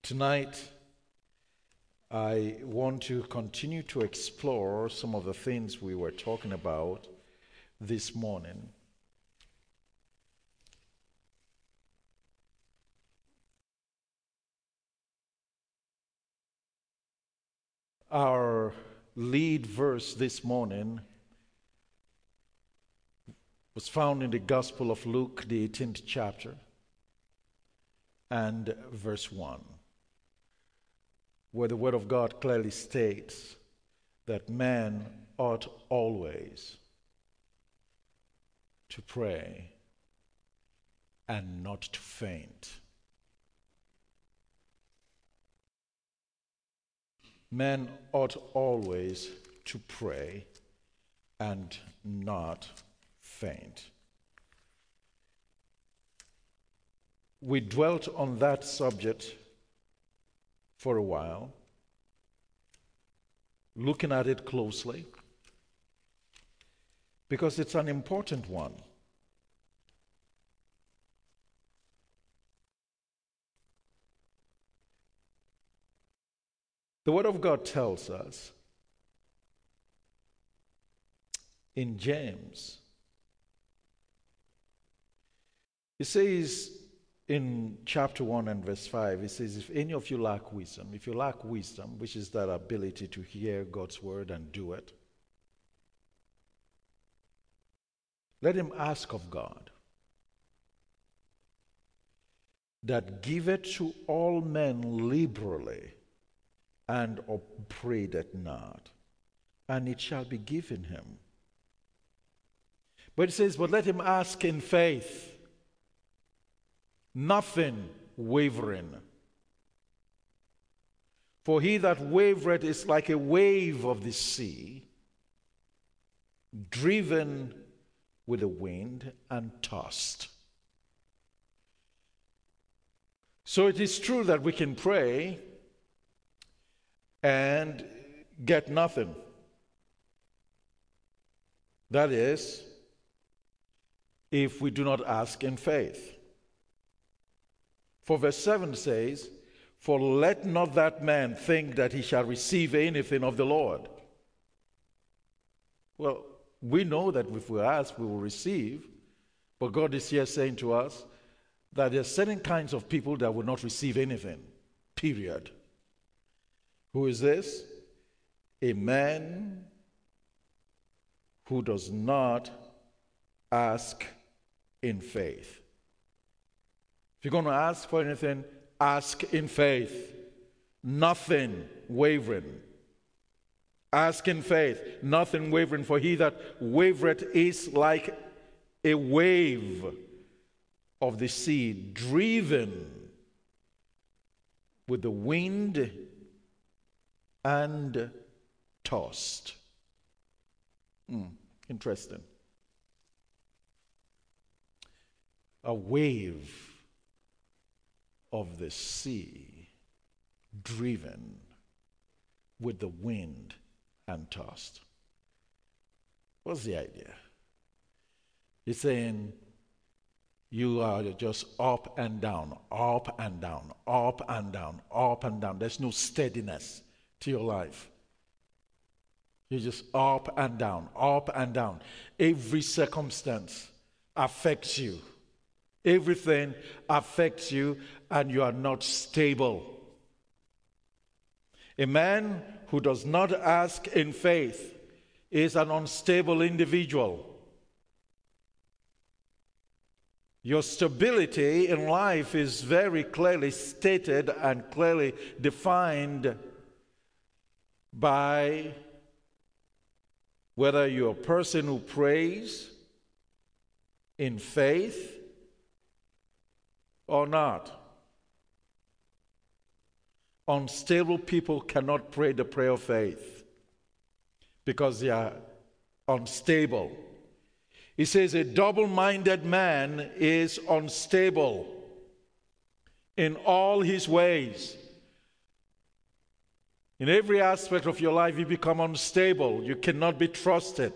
Tonight, I want to continue to explore some of the things we were talking about this morning. Our lead verse this morning was found in the Gospel of Luke, the 18th chapter, and verse 1, where the Word of God clearly states that man ought always to pray and not to faint. Men ought always to pray and not faint. We dwelt on that subject for a while, looking at it closely, because it's an important one. The Word of God tells us in James, it says in chapter 1 and verse 5, it says, if any of you lack wisdom, if you lack wisdom, which is that ability to hear God's word and do it, let him ask of God, that giveth to all men liberally, and upbraideth not, and it shall be given him. But it says, but let him ask in faith, nothing wavering. For he that wavereth is like a wave of the sea, driven with the wind and tossed. So it is true that we can pray and get nothing. That is, if we do not ask in faith. For verse 7 says, for let not that man think that he shall receive anything of the Lord. Well, we know that if we ask, we will receive. But God is here saying to us that there are certain kinds of people that will not receive anything, period. Who is this? A man who does not ask in faith. If you're going to ask for anything, ask in faith. Nothing wavering. Ask in faith, nothing wavering, for he that wavereth is like a wave of the sea, driven with the wind and tossed. Interesting. A wave of the sea, driven with the wind and tossed. What's the idea? He's saying you are just up and down, up and down, up and down, up and down. There's no steadiness to your life. You're just up and down, up and down. Every circumstance affects you. Everything affects you, and you are not stable. A man who does not ask in faith is an unstable individual. Your stability in life is very clearly stated and clearly defined by whether you're a person who prays in faith or not. Unstable people cannot pray the prayer of faith because they are unstable. He says a double-minded man is unstable in all his ways. In every aspect of your life, you become unstable. You cannot be trusted.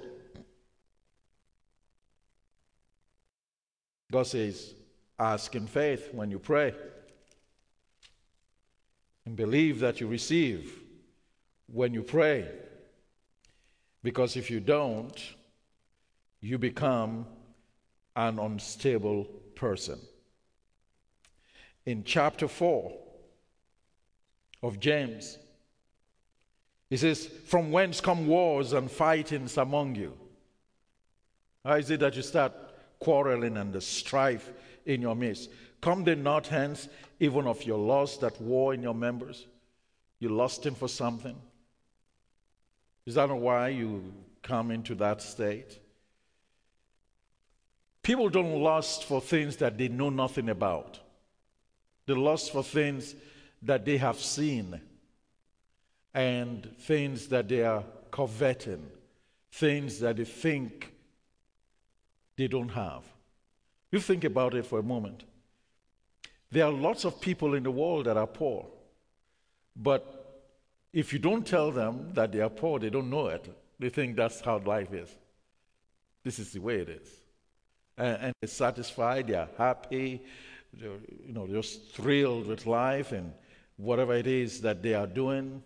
God says, ask in faith when you pray. and believe that you receive when you pray. Because if you don't, you become an unstable person. In chapter 4 of James, he says, "From whence come wars and fightings among you?" How is it that you start quarreling and the strife in your midst? Come they not hence even of your lust that war in your members? You're lusting for something. Is that not why you come into that state? People don't lust for things that they know nothing about. They lust for things that they have seen and things that they are coveting, things that they think they don't have. You think about it for a moment. There are lots of people in the world that are poor, but if you don't tell them that they are poor, they don't know it. They think that's how life is. This is the way it is. And they're satisfied, they're happy, they're just thrilled with life and whatever it is that they are doing,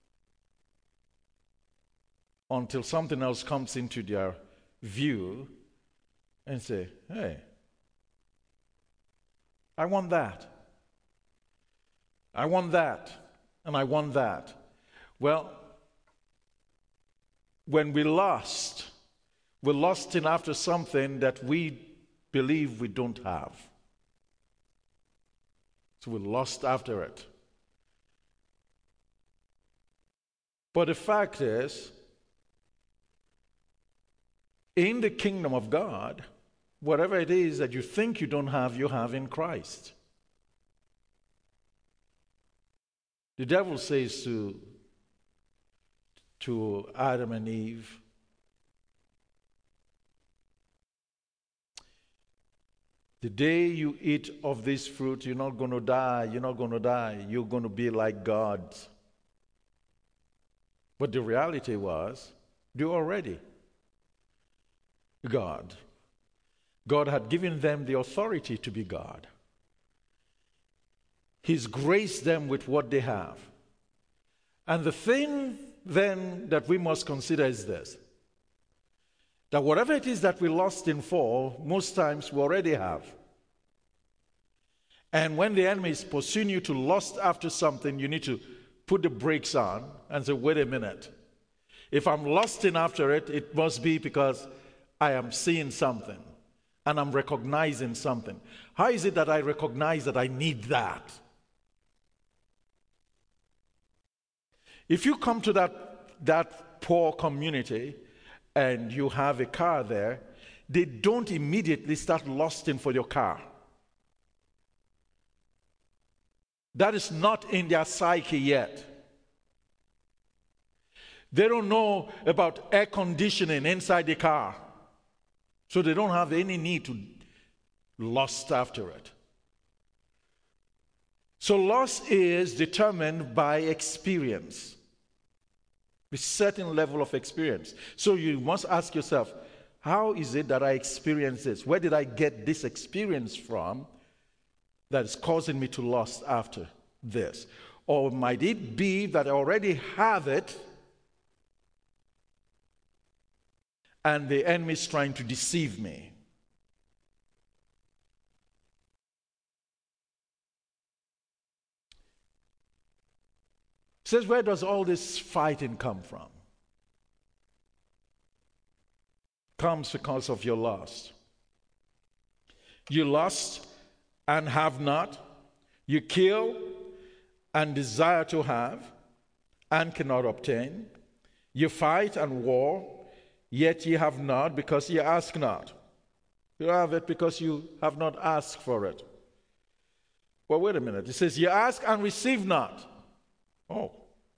until something else comes into their view and say, "Hey, I want that. I want that, and I want that." Well, when we lust, we're lusting after something that we believe we don't have. So we lust after it. But the fact is, in the kingdom of God, whatever it is that you think you don't have, you have in Christ. The devil says to Adam and Eve, "The day you eat of this fruit, you're not going to die. You're not going to die. You're going to be like God." But the reality was, they're already God. God had given them the authority to be God. He's graced them with what they have. And the thing then that we must consider is this: that whatever it is that we lust in for, most times we already have. And when the enemy is pursuing you to lust after something, you need to put the brakes on and say, "Wait a minute. If I'm lusting after it, it must be because I am seeing something and I'm recognizing something. How is it that I recognize that I need that?" If you come to that poor community and you have a car there, they don't immediately start lusting for your car. That is not in their psyche yet. They don't know about air conditioning inside the car, so they don't have any need to lust after it. So lust is determined by experience, a certain level of experience. So you must ask yourself, how is it that I experience this? Where did I get this experience from that is causing me to lust after this? Or might it be that I already have it and the enemy is trying to deceive me? It says, where does all this fighting come from? Comes because of your lust. You lust and have not. You kill and desire to have and cannot obtain. You fight and war, yet ye have not, because ye ask not. You have it because you have not asked for it. Well, wait a minute. It says, ye ask and receive not. Oh.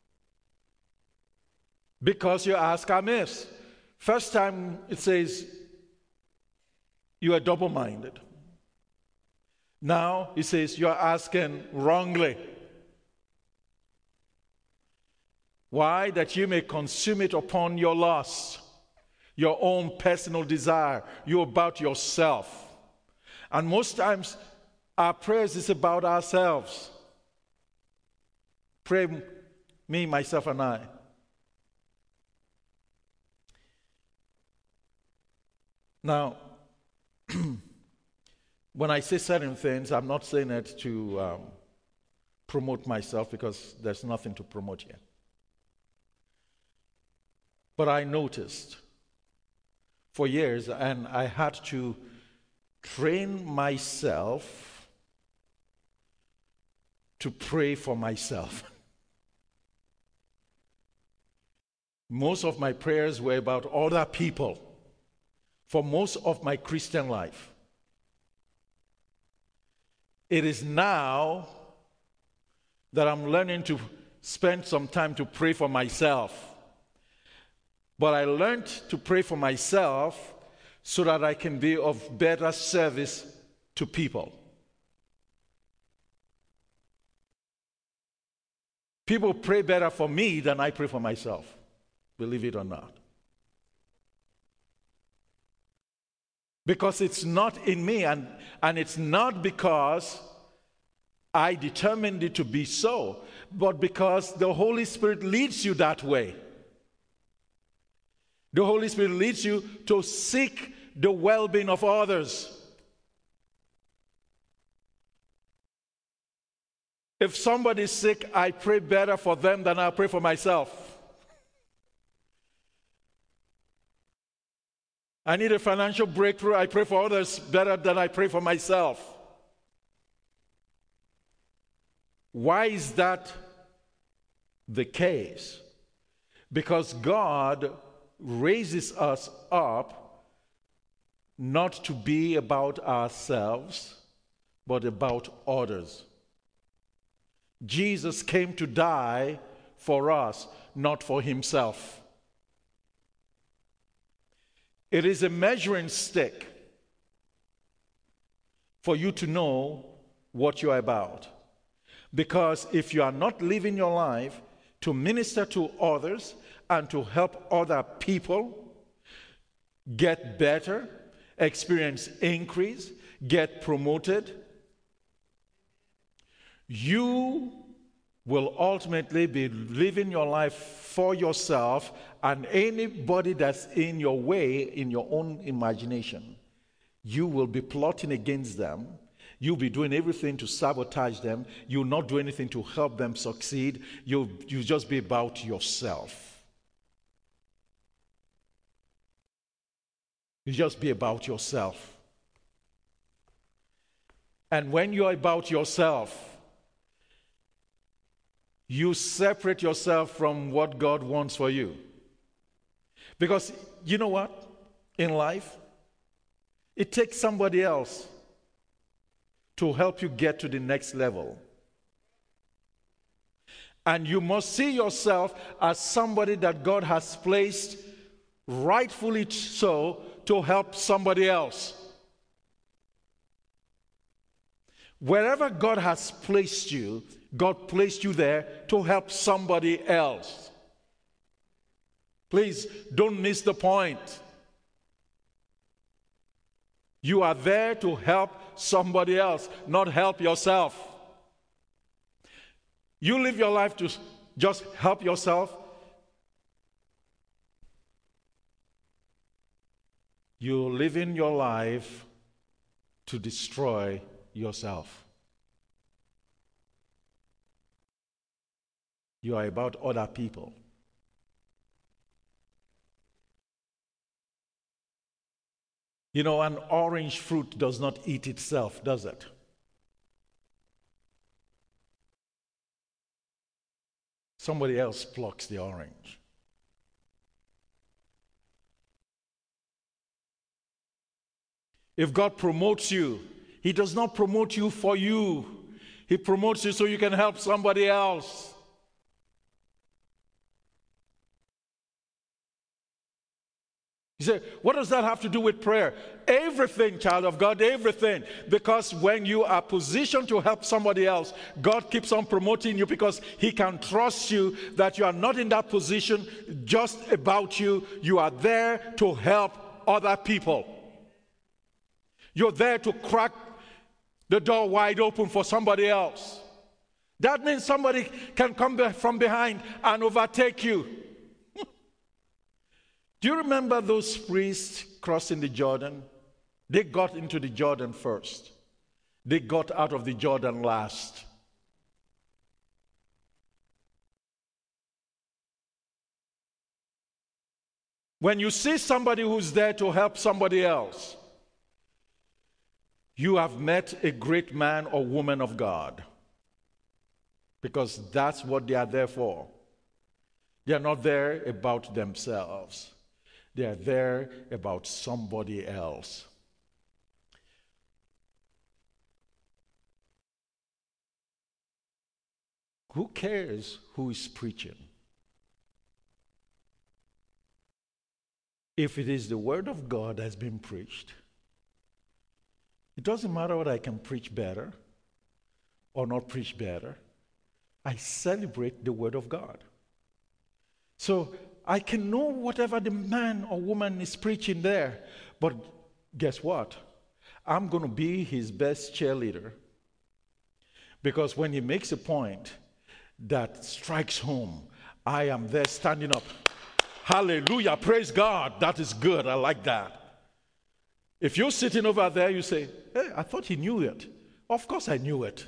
Because you ask amiss. First time it says, you are double-minded. Now it says, you are asking wrongly. Why? That you may consume it upon your lust, your own personal desire. You're about yourself. And most times, our prayers is about ourselves. Pray, me, myself, and I. Now, when I say certain things, I'm not saying it to promote myself, because there's nothing to promote here. But I noticed for years, and I had to train myself to pray for myself. Most of my prayers were about other people for most of my Christian life. It is now that I'm learning to spend some time to pray for myself. But I learned to pray for myself so that I can be of better service to people. People pray better for me than I pray for myself, believe it or not. Because it's not in me, and it's not because I determined it to be so, but because the Holy Spirit leads you that way. The Holy Spirit leads you to seek the well-being of others. If somebody's sick, I pray better for them than I pray for myself. I need a financial breakthrough, I pray for others better than I pray for myself. Why is that the case? Because God raises us up not to be about ourselves, but about others. Jesus came to die for us, not for himself. It is a measuring stick for you to know what you are about. Because if you are not living your life to minister to others and to help other people get better, experience increase, get promoted, you will ultimately be living your life for yourself and anybody that's in your way, in your own imagination. You will be plotting against them. You'll be doing everything to sabotage them. You'll not do anything to help them succeed. You'll just be about yourself. You just be about yourself. And when you're about yourself, you separate yourself from what God wants for you. Because you know what? In life, it takes somebody else to help you get to the next level. And you must see yourself as somebody that God has placed, rightfully so, to help somebody else. Wherever God has placed you, God placed you there to help somebody else. Please don't miss the point. You are there to help somebody else, not help yourself. You live your life to just help yourself. You're living your life to destroy yourself. You are about other people. You know, an orange fruit does not eat itself, does it? Somebody else plucks the orange. If God promotes you, He does not promote you for you. He promotes you so you can help somebody else. You say, what does that have to do with prayer? Everything, child of God, everything. Because when you are positioned to help somebody else, God keeps on promoting you because He can trust you that you are not in that position just about you. You are there to help other people. You're there to crack the door wide open for somebody else. That means somebody can come from behind and overtake you. Do you remember those priests crossing the Jordan? They got into the Jordan first. They got out of the Jordan last. When you see somebody who's there to help somebody else, you have met a great man or woman of God. Because that's what they are there for. They are not there about themselves. They are there about somebody else. Who cares who is preaching? If it is the word of God that's been preached, it doesn't matter whether I can preach better or not preach better. I celebrate the word of God. So I can know whatever the man or woman is preaching there, but guess what? I'm going to be his best cheerleader. Because when he makes a point that strikes home, I am there standing up. Hallelujah, praise God, that is good, I like that. If you're sitting over there, you say, hey, I thought he knew it. Of course I knew it.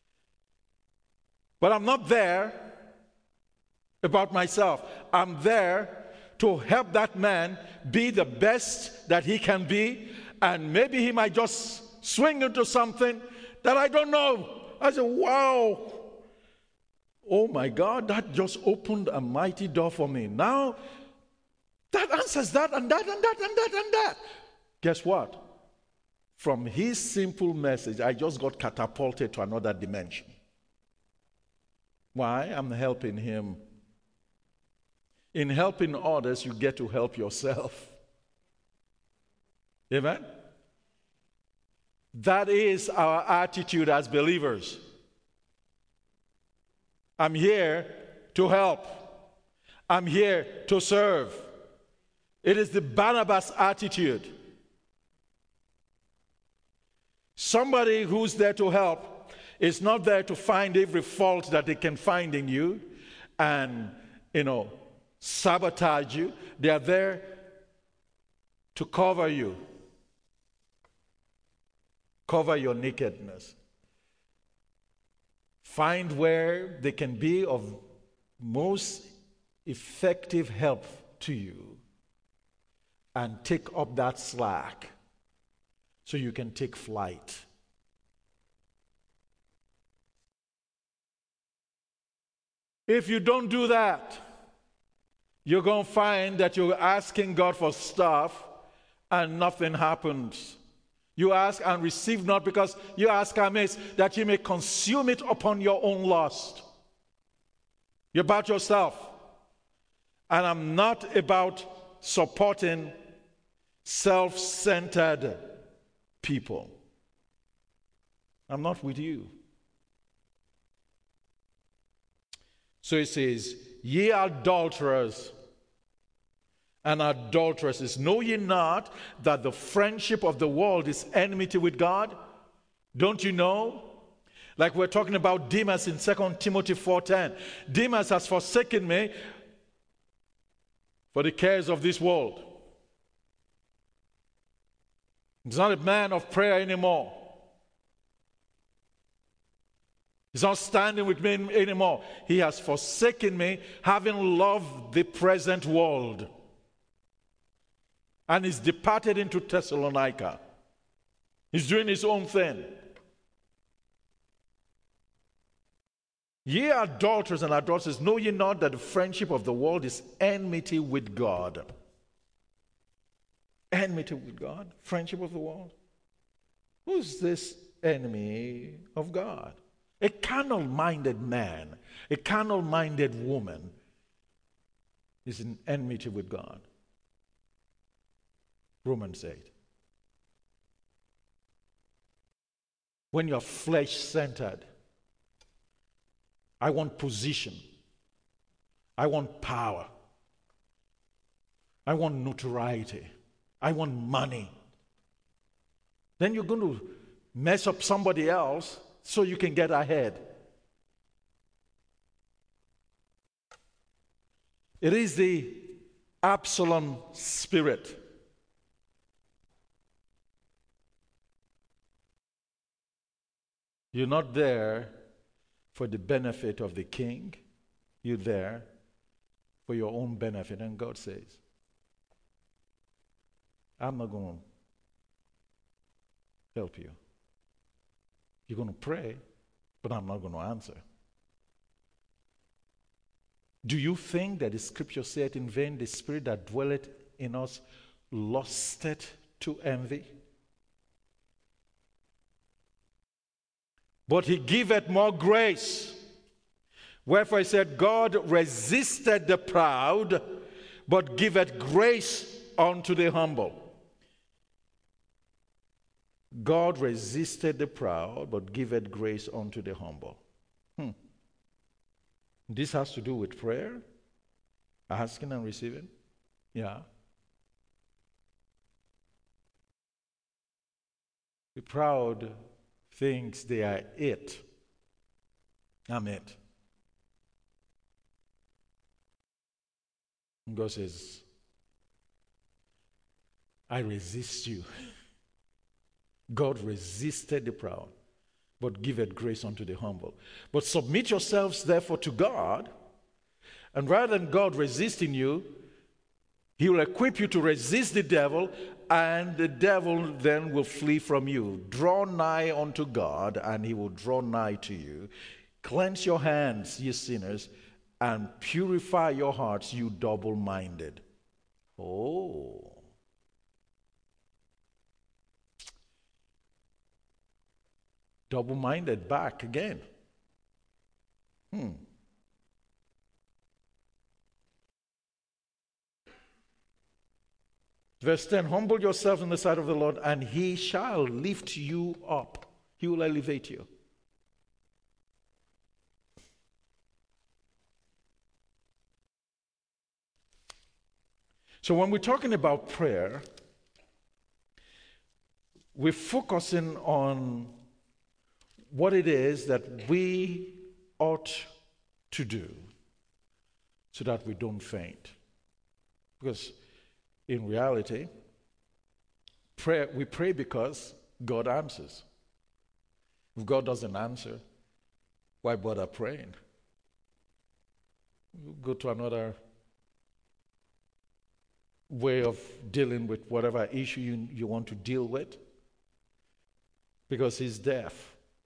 But I'm not there about myself. I'm there to help that man be the best that he can be, and maybe he might just swing into something that I don't know. I said, wow. Oh my God, that just opened a mighty door for me. Now, that answers that and that and that and that and that. Guess what? From his simple message, I just got catapulted to another dimension. Why? I'm helping him. In helping others, you get to help yourself. Amen? That is our attitude as believers. I'm here to help. I'm here to serve. It is the Barnabas attitude. Somebody who's there to help is not there to find every fault that they can find in you and, sabotage you. They are there to cover you. Cover your nakedness. Find where they can be of most effective help to you and take up that slack so you can take flight. If you don't do that, you're going to find that you're asking God for stuff and nothing happens. You ask and receive not because you ask amiss, that you may consume it upon your own lust. You're about yourself. And I'm not about supporting self-centered people. I'm not with you. So it says, ye adulterers and adulteresses, know ye not that the friendship of the world is enmity with God? Don't you know? Like we're talking about Demas in 2 Timothy 4:10. Demas has forsaken me for the cares of this world. He's not a man of prayer anymore. He's not standing with me anymore. He has forsaken me, having loved the present world. And he's departed into Thessalonica. He's doing his own thing. Ye adulterers and adulteresses, know ye not that the friendship of the world is enmity with God? Enmity with God? Friendship of the world? Who's this enemy of God? A carnal-minded man, a carnal-minded woman is in enmity with God. Romans 8. When you're flesh-centered, I want position. I want power. I want notoriety. I want money. Then you're going to mess up somebody else so you can get ahead. It is the Absalom spirit. You're not there for the benefit of the king. You're there for your own benefit. And God says, I'm not going to help you. You're going to pray, but I'm not going to answer. Do you think that the scripture said in vain, the spirit that dwelleth in us lusted to envy? But he giveth more grace. Wherefore he said, God resisted the proud, but giveth grace unto the humble. God resisted the proud, but giveth grace unto the humble. This has to do with prayer, asking and receiving. Yeah. The proud thinks they are it. I'm it. And God says, I resist you. God resisted the proud, but giveth grace unto the humble. But submit yourselves therefore to God, and rather than God resisting you, he will equip you to resist the devil, and the devil then will flee from you. Draw nigh unto God, and he will draw nigh to you. Cleanse your hands, ye sinners, and purify your hearts, you double-minded. Oh. Double-minded back again. Verse 10, humble yourselves in the sight of the Lord, and he shall lift you up. He will elevate you. So when we're talking about prayer, we're focusing on what it is that we ought to do so that we don't faint. Because in reality, we pray because God answers. If God doesn't answer, why bother praying? You go to another way of dealing with whatever issue you want to deal with, because he's deaf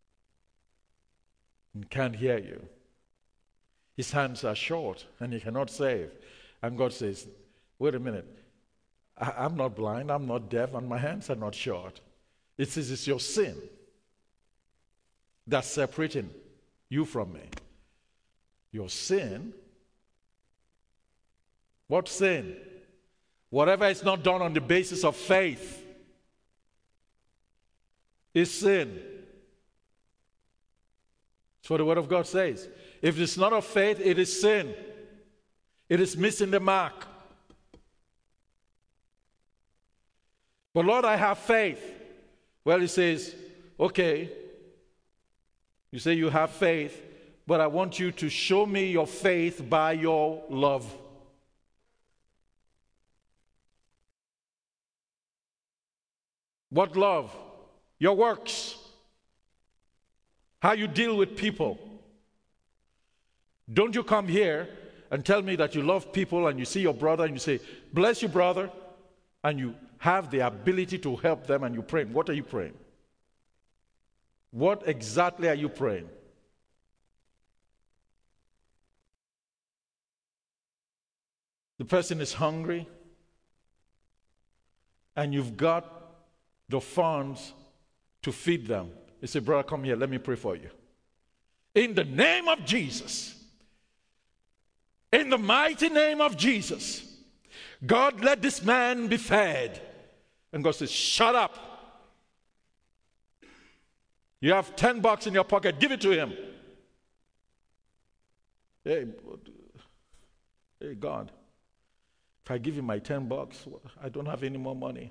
and can't hear you. His hands are short and he cannot save. And God says, wait a minute, I'm not blind, I'm not deaf, and my hands are not short. It says it's your sin that's separating you from me. Your sin. What sin? Whatever is not done on the basis of faith is sin. That's what the Word of God says. If it's not of faith, it is sin. It is missing the mark. But Lord, I have faith. Well, he says, okay, you say you have faith, but I want you to show me your faith by your love. What love? Your works. How you deal with people. Don't you come here and tell me that you love people and you see your brother and you say, bless you, brother, and you have the ability to help them and you pray. What are you praying? What exactly are you praying? The person is hungry and you've got the funds to feed them. You say, brother, come here, let me pray for you. In the name of Jesus, in the mighty name of Jesus, God, let this man be fed. And God says, shut up. You have $10 in your pocket, give it to him. Hey, God, if I give you my $10, I don't have any more money.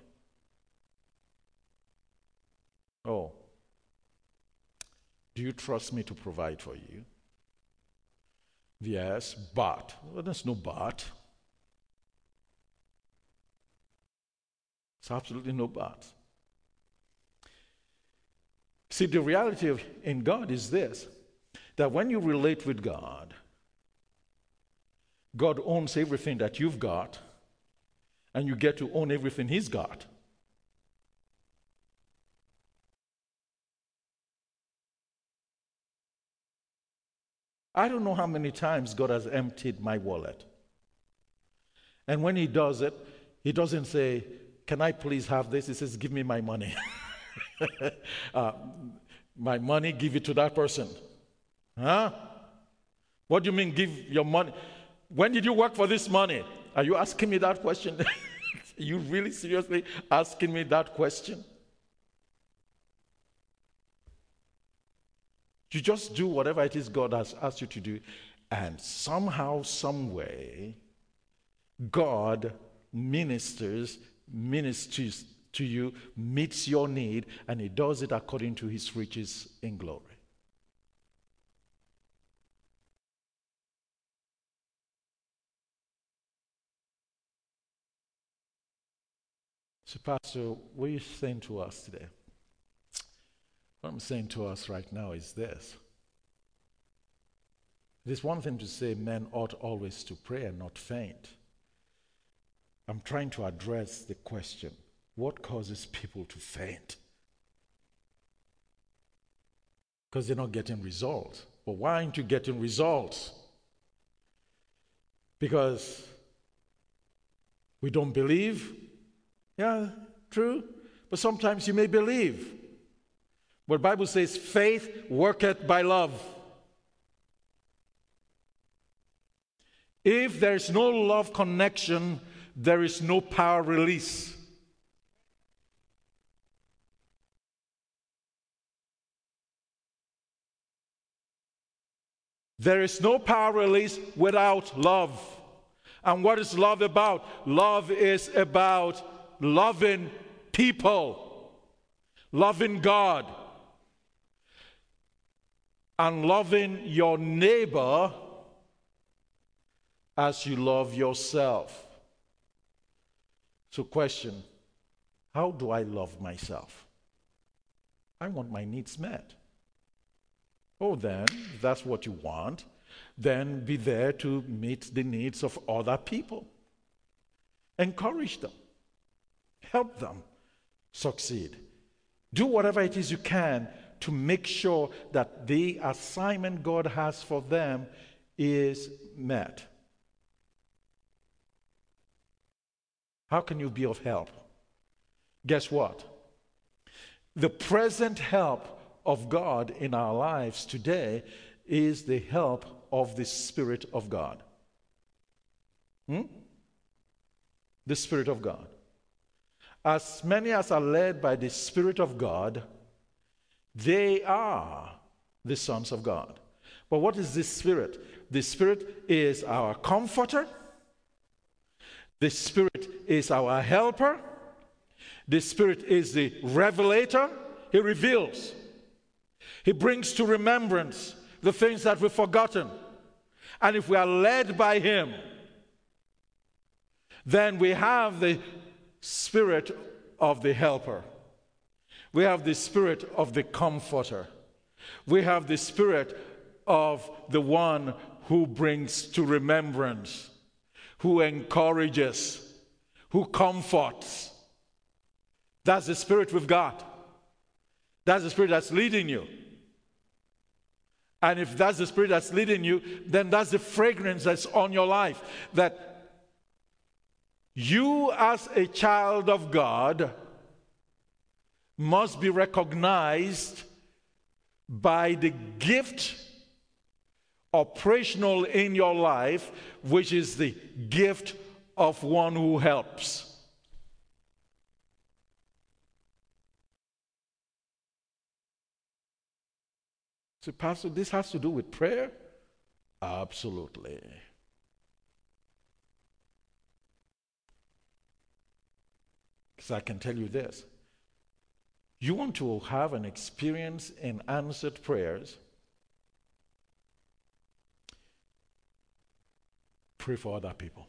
Oh, do you trust me to provide for you? Yes, but. Well, there's no but. It's absolutely no but. See, the reality in God is this, that when you relate with God, God owns everything that you've got, and you get to own everything He's got. I don't know how many times God has emptied my wallet. And when He does it, He doesn't say, "Can I please have this?" He says, "Give me my money." My money, give it to that person. Huh? What do you mean, give your money? When did you work for this money? Are you asking me that question? Are you really seriously asking me that question? You just do whatever it is God has asked you to do, and somehow, some way, God ministers to you, meets your need, and He does it according to His riches in glory. So, Pastor, what are you saying to us today? What I'm saying to us right now is this. It is one thing to say men ought always to pray and not faint. I'm trying to address the question, what causes people to faint? Because they're not getting results. But why aren't you getting results? Because we don't believe? Yeah, true. But sometimes you may believe. But the Bible says, faith worketh by love. If there is no love connection, there is no power release. There is no power release without love. And what is love about? Love is about loving people, loving God, and loving your neighbor as you love yourself. So question, how do I love myself? I want my needs met. Oh, then, if that's what you want, then be there to meet the needs of other people. Encourage them. Help them succeed. Do whatever it is you can to make sure that the assignment God has for them is met. How can you be of help? Guess what? The present help of God in our lives today is the help of the Spirit of God. The Spirit of God. As many as are led by the Spirit of God, they are the sons of God. But what is this Spirit? The Spirit is our comforter. The Spirit is our helper. The Spirit is the revelator. He reveals. He brings to remembrance the things that we've forgotten. And if we are led by Him, then we have the Spirit of the helper. We have the Spirit of the comforter. We have the Spirit of the one who brings to remembrance, who encourages, who comforts. That's the Spirit we've got. That's the Spirit that's leading you. And if that's the Spirit that's leading you, then that's the fragrance that's on your life. That you as a child of God must be recognized by the gift operational in your life, which is the gift of one who helps. So, Pastor, this has to do with prayer? Absolutely. Because I can tell you this. You want to have an experience in answered prayers, pray for other people.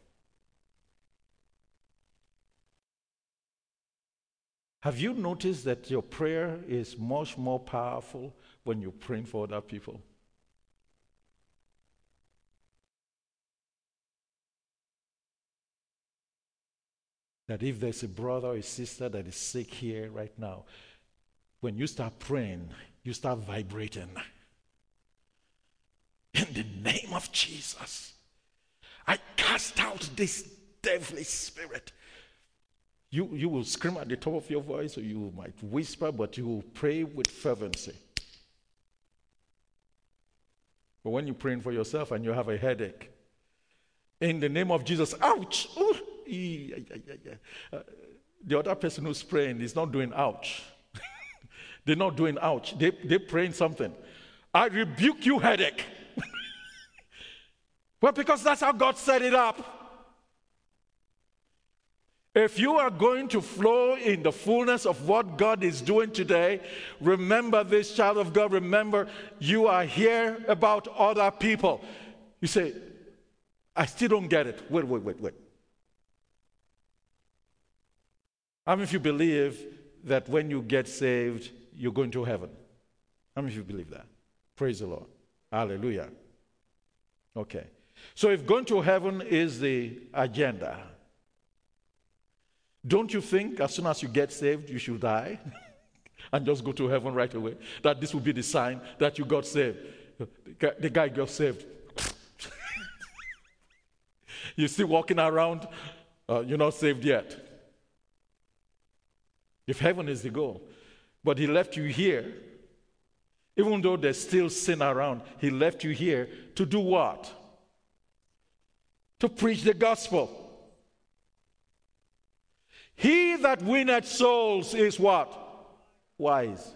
Have you noticed that your prayer is much more powerful when you're praying for other people? That if there's a brother or a sister that is sick here right now, when you start praying, you start vibrating. In the name of Jesus, I cast out this devilish spirit. You will scream at the top of your voice, or you might whisper, but you will pray with fervency. But when you're praying for yourself and you have a headache, in the name of Jesus, ouch! Ooh, the other person who's praying is not doing ouch. They're not doing ouch. They're praying something. I rebuke you, headache. Well, because that's how God set it up. If you are going to flow in the fullness of what God is doing today, remember this, child of God. Remember, you are here about other people. You say, I still don't get it. Wait. How many of you believe that when you get saved, you're going to heaven? How many of you believe that? Praise the Lord. Hallelujah. Okay. So if going to heaven is the agenda, don't you think as soon as you get saved, you should die and just go to heaven right away? That this will be the sign that you got saved. The guy got saved. You're still walking around, you're not saved yet. If heaven is the goal. But he left you here, even though there's still sin around, he left you here to do what? To preach the gospel. He that winneth souls is what? Wise.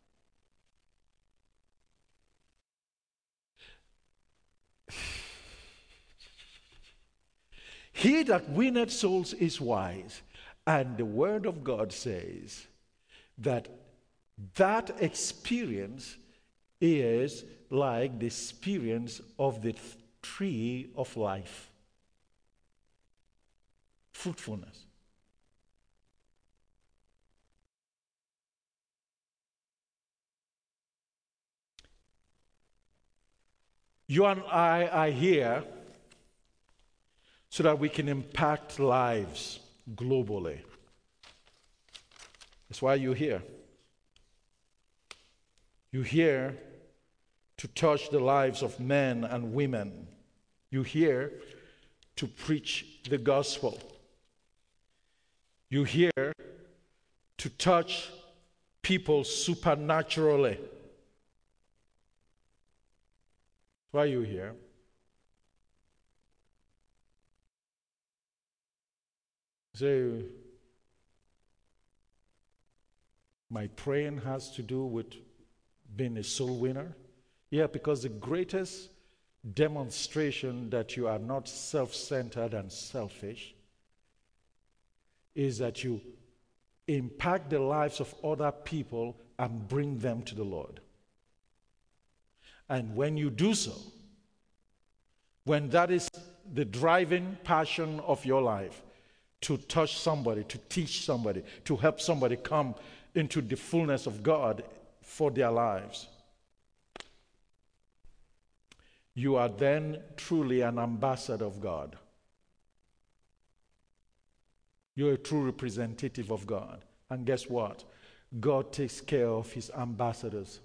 He that winneth souls is wise. And the word of God says that experience is like the experience of the tree of life. Fruitfulness. You and I are here so that we can impact lives globally. That's why you're here. You're here to touch the lives of men and women. You're here to preach the gospel. You're here to touch people supernaturally. Why are you here? So, my praying has to do with being a soul winner? Yeah, because the greatest demonstration that you are not self-centered and selfish is that you impact the lives of other people and bring them to the Lord. And when you do so, when that is the driving passion of your life, to touch somebody, to teach somebody, to help somebody come into the fullness of God for their lives, you are then truly an ambassador of God. You're a true representative of God. And guess what? God takes care of his ambassadors.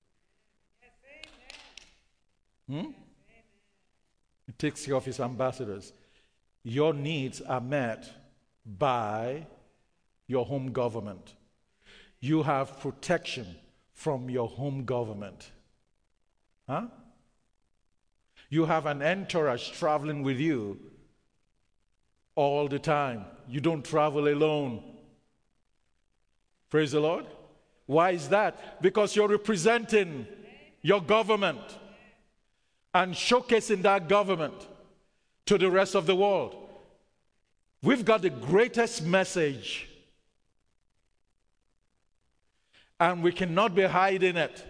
He takes care of his ambassadors. Your needs are met by your home government. You have protection from your home government. Huh? You have an entourage traveling with you all the time. You don't travel alone. Praise the Lord. Why is that? Because you're representing your government and showcasing that government to the rest of the world. We've got the greatest message, and we cannot be hiding it.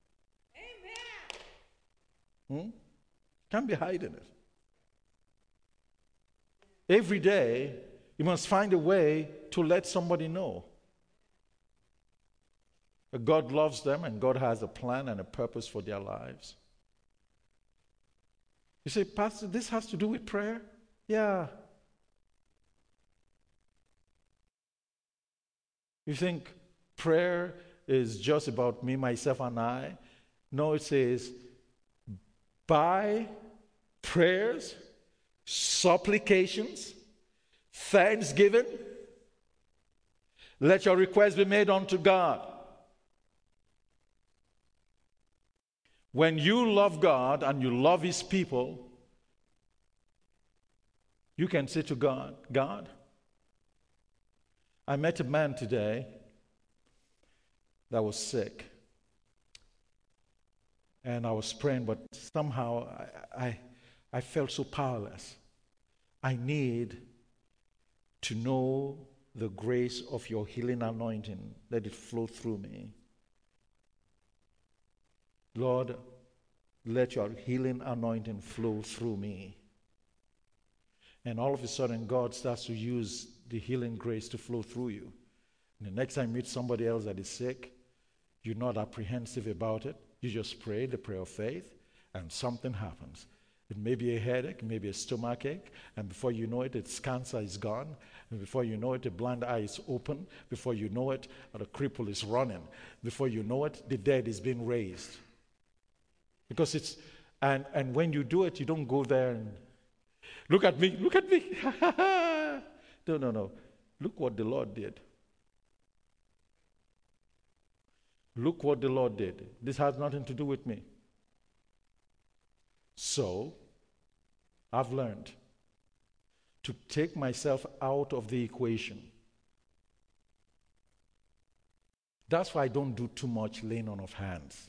Amen. Can't be hiding it. Every day, you must find a way to let somebody know that God loves them and God has a plan and a purpose for their lives. You say, Pastor, this has to do with prayer? Yeah. You think prayer is just about me, myself, and I? No, it says, by prayers, supplications, thanksgiving, let your requests be made unto God. When you love God and you love His people, you can say to God, God, I met a man today that was sick. And I was praying, but somehow I felt so powerless. I need to know the grace of your healing anointing. Let it flow through me. Lord, let your healing anointing flow through me. And all of a sudden, God starts to use the healing grace to flow through you. And the next time you meet somebody else that is sick, you're not apprehensive about it. You just pray the prayer of faith, and something happens. It may be a headache, it may be a stomach ache, and before you know it, its cancer is gone. And before you know it, the blind eye is open. Before you know it, the cripple is running. Before you know it, the dead is being raised. Because it's, and when you do it, you don't go there and, look at me, look at me. No. Look what the Lord did. Look what the Lord did. This has nothing to do with me. So, I've learned to take myself out of the equation. That's why I don't do too much laying on of hands.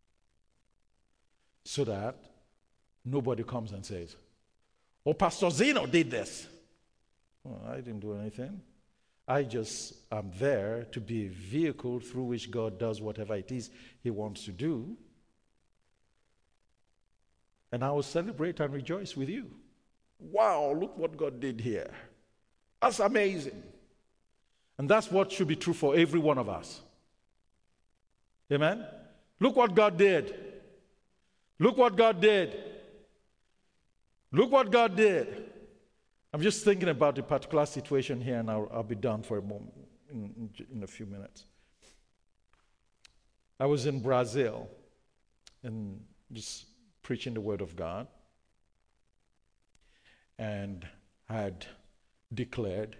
So that nobody comes and says, oh, Pastor Zeno did this. Well, I didn't do anything. I just am there to be a vehicle through which God does whatever it is He wants to do. And I will celebrate and rejoice with you. Wow, look what God did here. That's amazing. And that's what should be true for every one of us. Amen? Look what God did. Look what God did. Look what God did. I'm just thinking about a particular situation here, and I'll be done for a moment, in a few minutes. I was in Brazil and just preaching the Word of God, and I had declared,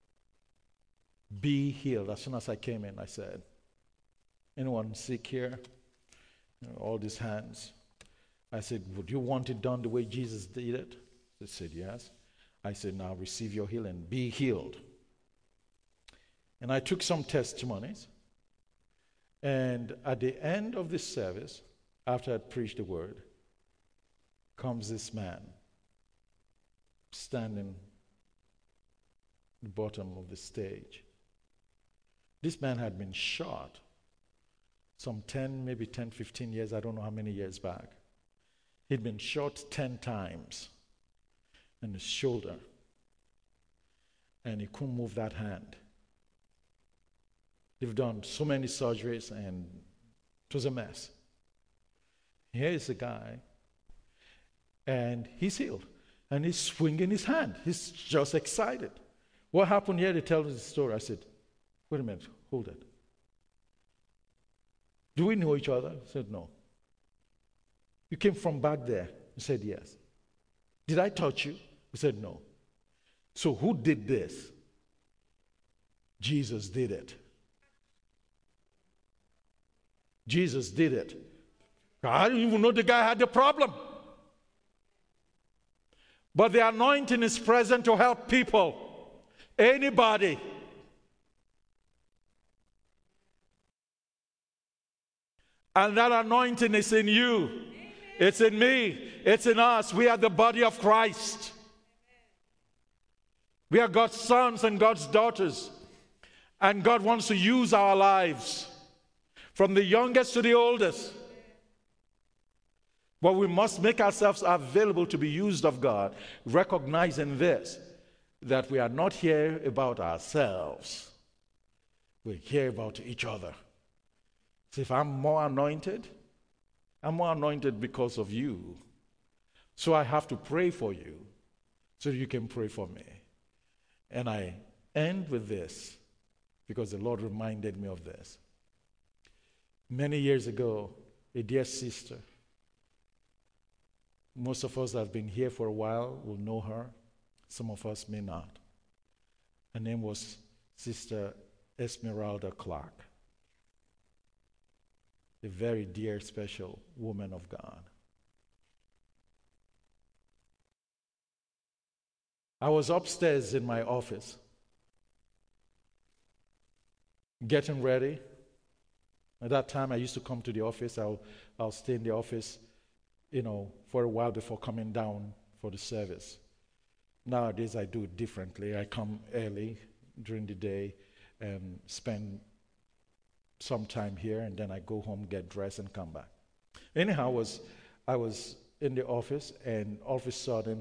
be healed. As soon as I came in, I said, anyone sick here? All these hands. I said, would you want it done the way Jesus did it? They said, yes. I said, now receive your healing. Be healed. And I took some testimonies. And at the end of this service, after I preached the word, comes this man standing at the bottom of the stage. This man had been shot some 15 years, I don't know how many years back. He'd been shot 10 times in his shoulder, and he couldn't move that hand. They've done so many surgeries, and it was a mess. Here is a guy, and he's healed, and he's swinging his hand. He's just excited. What happened here? They tell us the story. I said, wait a minute, hold it. Do we know each other? I said, no. You came from back there? He said, yes. Did I touch you? He said, no. So who did this? Jesus did it. Jesus did it. I didn't even know the guy had the problem. But the anointing is present to help people. Anybody. And that anointing is in you. It's in me. It's in us. We are the body of Christ. We are God's sons and God's daughters. And God wants to use our lives, from the youngest to the oldest. But we must make ourselves available to be used of God, recognizing this, that we are not here about ourselves. We're here about each other. So if I'm more anointed, I'm more anointed because of you. So I have to pray for you so you can pray for me. And I end with this because the Lord reminded me of this. Many years ago, a dear sister, most of us that have been here for a while will know her. Some of us may not. Her name was Sister Esmeralda Clark. A very dear, special woman of God. I was upstairs in my office, getting ready. At that time, I used to come to the office. I'll stay in the office, for a while before coming down for the service. Nowadays, I do it differently. I come early during the day and spend some time here, and then I go home, get dressed, and come back. Anyhow, I was in the office, and all of a sudden,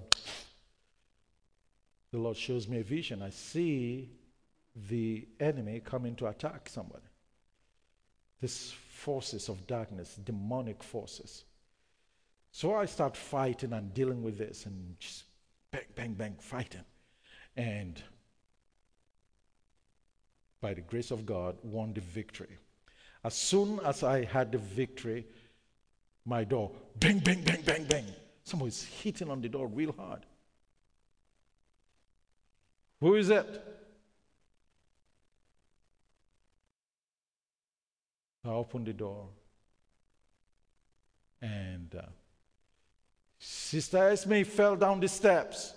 the Lord shows me a vision. I see the enemy coming to attack somebody. These forces of darkness, demonic forces. So I start fighting and dealing with this, and just bang, bang, bang, fighting. And by the grace of God, won the victory. As soon as I had the victory, my door, bang, bang, bang, bang, bang. Somebody's hitting on the door real hard. Who is it? I opened the door. And Sister Esme fell down the steps.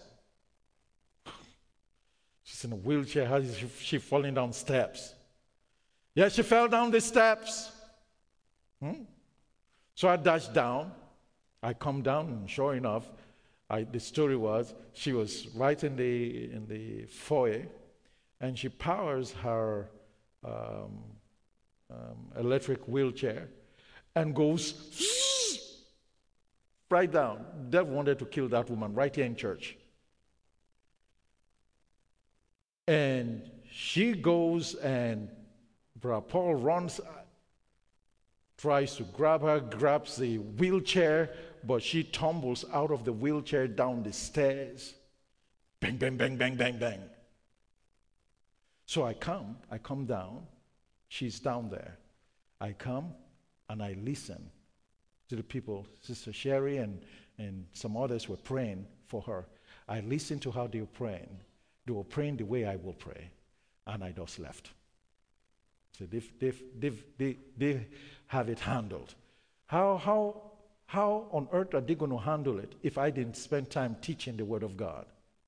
She's in a wheelchair. How is she falling down steps? Yeah, she fell down the steps. So I dashed down. I come down, and sure enough, the story was she was right in the foyer, and she powers her electric wheelchair and goes right down. The devil wanted to kill that woman right here in church. And she goes, and Brother Paul runs, tries to grab her, grabs the wheelchair, but she tumbles out of the wheelchair down the stairs. Bang, bang, bang, bang, bang, bang. So I come down. She's down there. I come and I listen to the people. Sister Sherry and some others were praying for her. I listened to how they were praying. They were praying the way I will pray. And I just left. So they have it handled. How on earth are they going to handle it if I didn't spend time teaching the Word of God?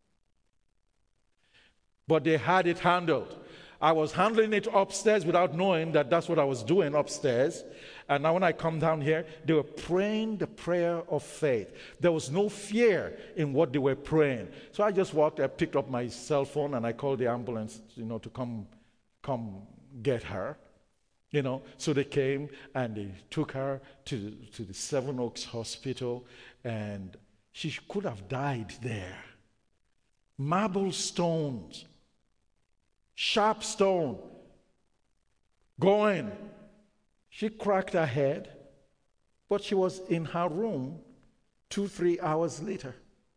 But they had it handled. I was handling it upstairs without knowing that that's what I was doing upstairs. And now when I come down here, they were praying the prayer of faith. There was no fear in what they were praying. So I just walked, I picked up my cell phone, and I called the ambulance, to come get her. So they came and they took her to the Seven Oaks Hospital, and she could have died there. Marble stones, sharp stone, going. She cracked her head, but she was in her room 2-3 hours later.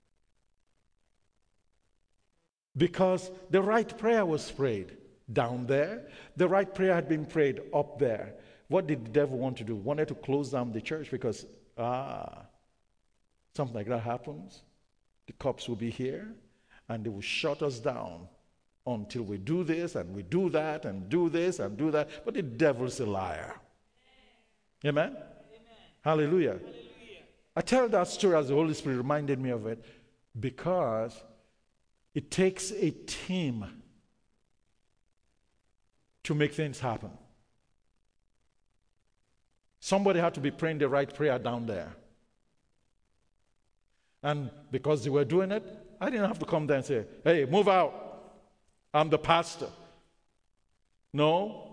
Because the right prayer was prayed down there. The right prayer had been prayed up there. What did the devil want to do? Wanted to close down the church because, something like that happens. The cops will be here and they will shut us down until we do this and we do that and do this and do that. But the devil's a liar. Amen? Amen. Hallelujah. Hallelujah. I tell that story as the Holy Spirit reminded me of it because it takes a team to make things happen. Somebody had to be praying the right prayer down there. And because they were doing it, I didn't have to come there and say, hey, move out. I'm the pastor. No.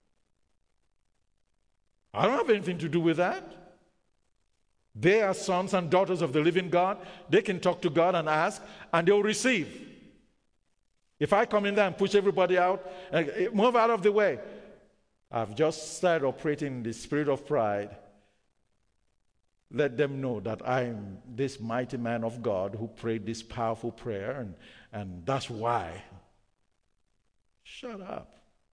I don't have anything to do with that. They are sons and daughters of the living God. They can talk to God and ask, and they'll receive. If I come in there and push everybody out, move out of the way, I've just started operating in the spirit of pride. Let them know that I'm this mighty man of God who prayed this powerful prayer, and that's why. Shut up.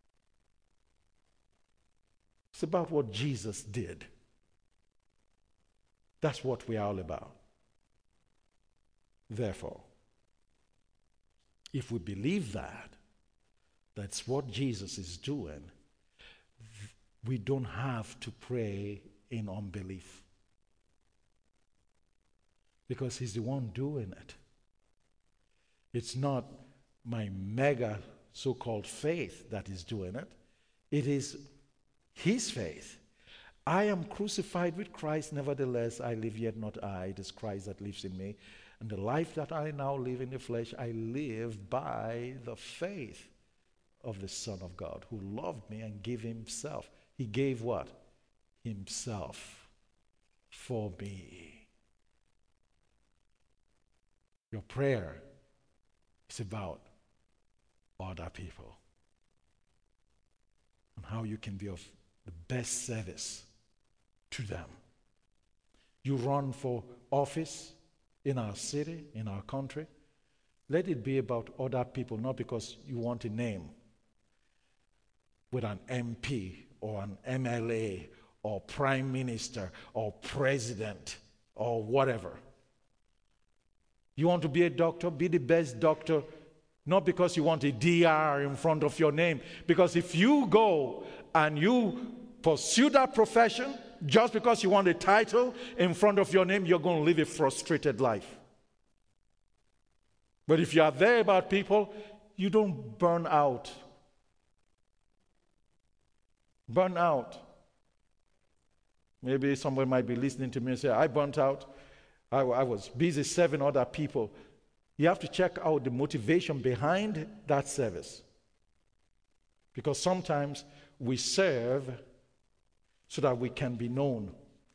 It's about what Jesus did. That's what we're all about. Therefore, if we believe that, that's what Jesus is doing, we don't have to pray in unbelief. Because he's the one doing it. It's not my mega so-called faith that is doing it. It is his faith. I am crucified with Christ, nevertheless I live, yet not I. It is Christ that lives in me. And the life that I now live in the flesh, I live by the faith of the Son of God, who loved me and gave himself. He gave what? Himself for me. Your prayer is about other people and how you can be of the best service to them. You run for office in our city, in our country. Let it be about other people, not because you want a name with an MP or an MLA or prime minister or president or whatever. You want to be a doctor? Be the best doctor, not because you want a DR in front of your name. Because if you go and you pursue that profession just because you want a title in front of your name, you're going to live a frustrated life. But if you are there about people, you don't burn out. Burn out. Maybe someone might be listening to me and say, I burnt out. I was busy serving other people. You have to check out the motivation behind that service. Because sometimes we serve so that we can be known.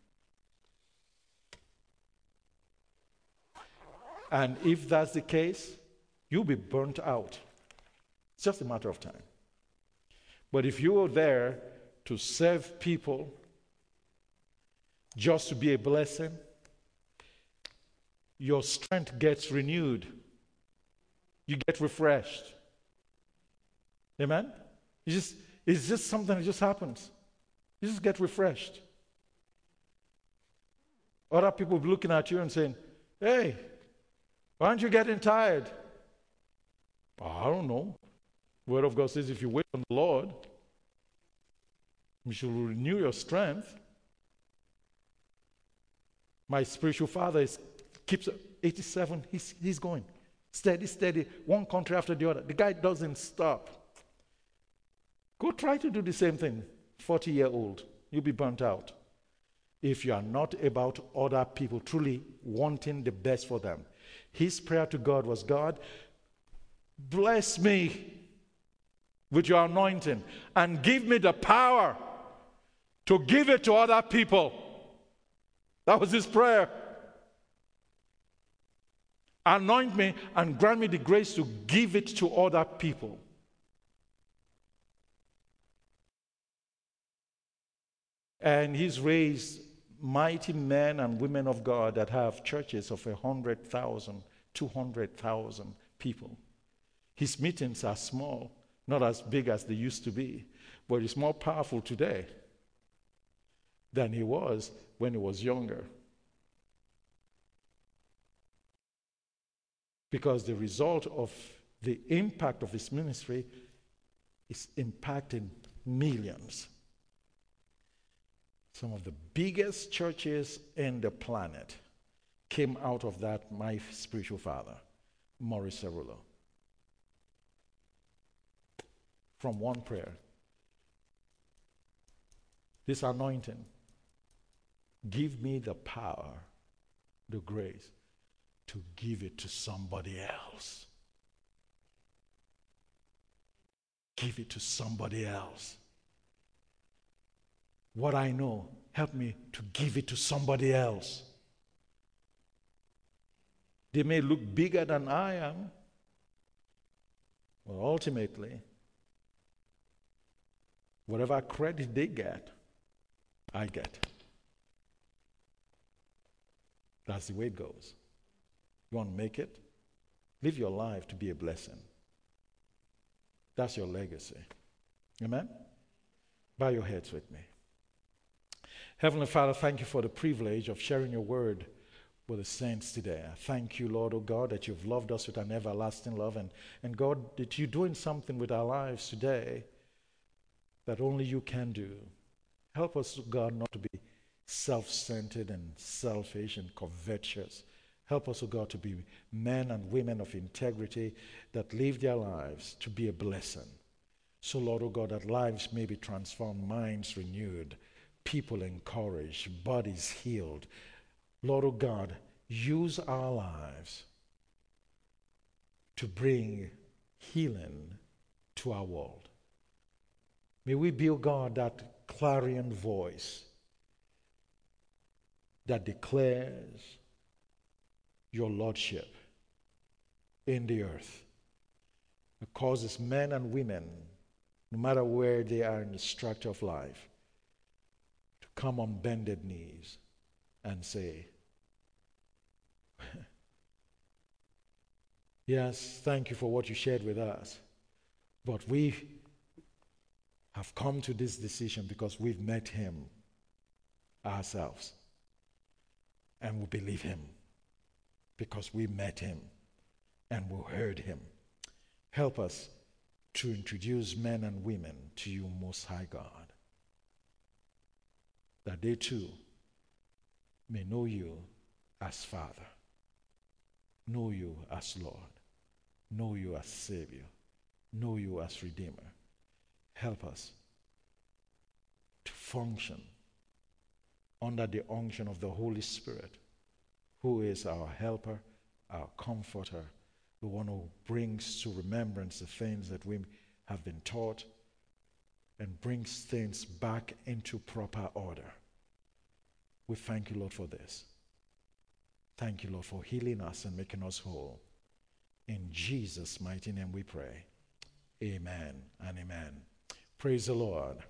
And if that's the case, you'll be burnt out. It's just a matter of time. But if you are there to serve people, just to be a blessing, your strength gets renewed. You get refreshed. Amen? It's just something that just happens. You just get refreshed. Other people will be looking at you and saying, hey, why aren't you getting tired? I don't know. The Word of God says if you wait on the Lord, you shall renew your strength. My spiritual father keeps 87. He's going steady, one country after the other. The guy doesn't stop. Go try to do the same thing. 40-year-old, you'll be burnt out if you are not about other people truly wanting the best for them. His prayer to God was, God, bless me with your anointing and give me the power to give it to other people. That was his prayer. Anoint me and grant me the grace to give it to other people. And he's raised mighty men and women of God that have churches of 100,000, 200,000 people. His meetings are small, not as big as they used to be, but he's more powerful today than he was when he was younger. Because the result of the impact of his ministry is impacting millions. Some of the biggest churches in the planet came out of that, my spiritual father, Maurice Cerullo. From one prayer. This anointing, give me the power, the grace, to give it to somebody else. Give it to somebody else. What I know, help me to give it to somebody else. They may look bigger than I am. But ultimately, whatever credit they get, I get. That's the way it goes. You want to make it? Live your life to be a blessing. That's your legacy. Amen? Bow your heads with me. Heavenly Father, thank you for the privilege of sharing your word with the saints today. I thank you, Lord, oh God, that you've loved us with an everlasting love. And God, that you're doing something with our lives today that only you can do. Help us, God, not to be self-centered and selfish and covetous. Help us, O God, to be men and women of integrity that live their lives to be a blessing. So, Lord, O God, that lives may be transformed, minds renewed, people encouraged, bodies healed. Lord, O God, use our lives to bring healing to our world. May we be, O God, that clarion voice that declares your lordship in the earth. It causes men and women, no matter where they are in the structure of life, to come on bended knees and say, yes, thank you for what you shared with us, but we have come to this decision because we've met him ourselves. And we believe him because we met him and we heard him. Help us to introduce men and women to you, Most High God, that they too may know you as Father, know you as Lord, know you as Savior, know you as Redeemer. Help us to function under the unction of the Holy Spirit, who is our helper, our comforter, the one who brings to remembrance the things that we have been taught and brings things back into proper order. We thank you, Lord, for this. Thank you, Lord, for healing us and making us whole. In Jesus' mighty name we pray. Amen and amen. Praise the Lord.